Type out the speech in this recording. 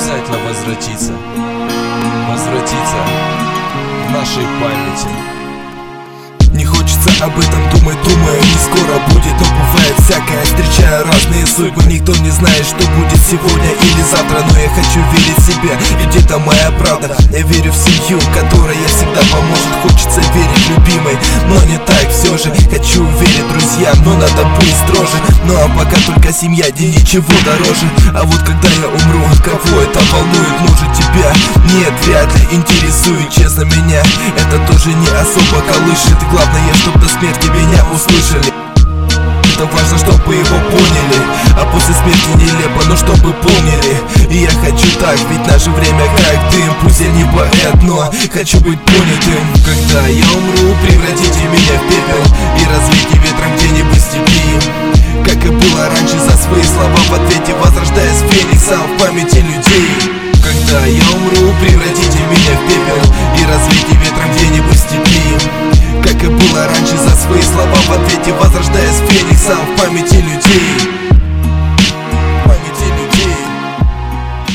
обязательно возвратится в нашей памяти. Не хочется об этом думать, думаю, не скоро будет. Но бывает всякое, встречаю разные судьбы. Никто не знает, что будет сегодня или завтра. Но я хочу верить в себя, и где-то моя правда. Я верю в семью, которая всегда поможет. Хочется верить любимой, но не так все же. Хочу верить друзьям, но надо быть строже. Ну а пока только семья, где ничего дороже. А вот когда я умру, кого это волнует? Может тебя? Нет, вряд ли интересует, честно, меня это тоже не особо колышет. Главное, чтоб до смерти меня услышали. Это важно, чтобы его поняли. А после смерти нелепо, но чтобы помнили. И я хочу так, ведь наше время как дым. Пусть я не поэт, но хочу быть понятым. Когда я умру, превратите меня в пепел и развейте ветром где-нибудь в степи. Как и было раньше, за свои слова в ответе возрождаясь фениксом в памяти людей. Когда я умру, превратите меня в пепел и развейте ветром где-нибудь в степи. Как и было раньше, за свои слова в ответе возрождаясь фениксом в памяти людей.